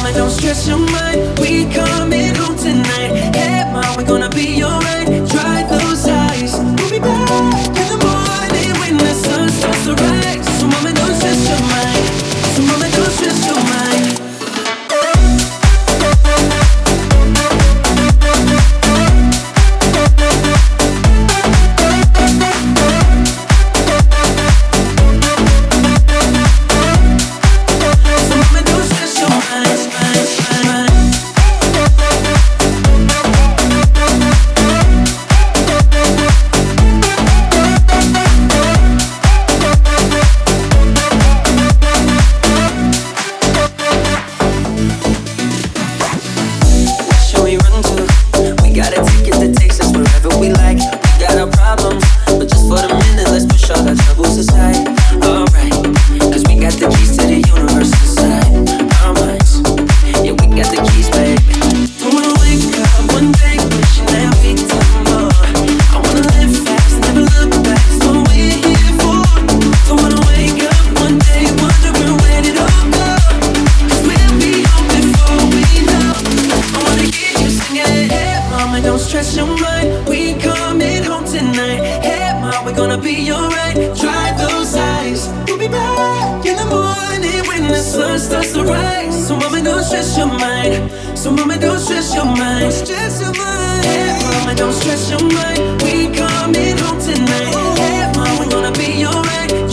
don't stress your mind. We coming home tonight. Hey, mom, we gonna be alright. Dry those eyes. We'll be back in the morning when the sun starts to rise. So mama, don't stress your mind. So mama, don't stress your mind. So mama, don't stress your mind. Stress your mind. Hey, mama, don't stress your mind. We coming home tonight. Hey, mama, we gonna be alright.